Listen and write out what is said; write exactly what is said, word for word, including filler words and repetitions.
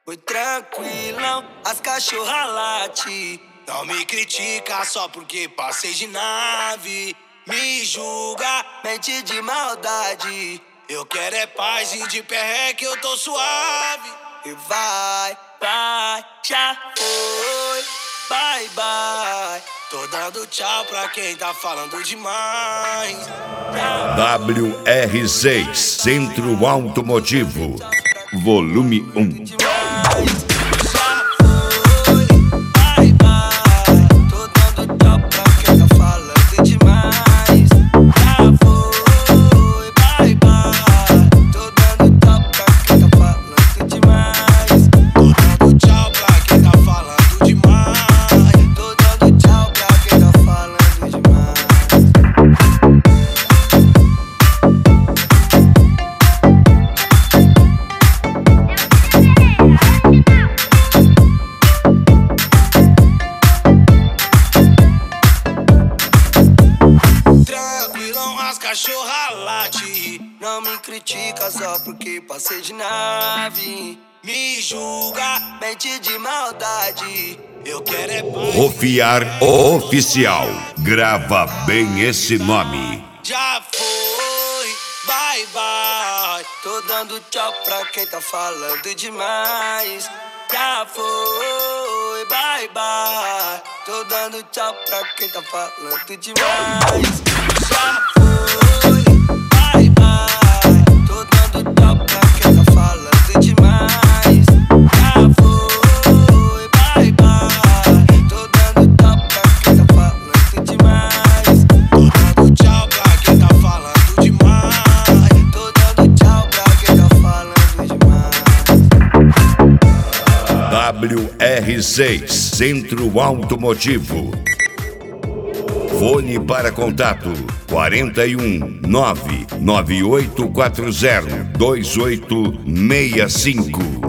Foi tranquilão, as cachorra late. Não me critica só porque passei de nave. Me julga, mente de maldade. Eu quero é paz e de perreque eu tô suave. E vai, vai, já foi. Bye, bye. Tô dando tchau pra quem tá falando demais. W R seis Centro Automotivo Volume um. Cachorra late, não me critica só porque passei de nave. Me julga, mente de maldade. Eu quero é paz. Rofiar Oficial, grava bem esse nome. Já foi, bye bye. Tô dando tchau pra quem tá falando demais. Já foi, bye bye. Tô dando tchau pra quem tá falando demais. Já foi. W R seis Centro Automotivo. Fone para contato quarenta e um, nove nove oito quatro zero, dois oito seis cinco.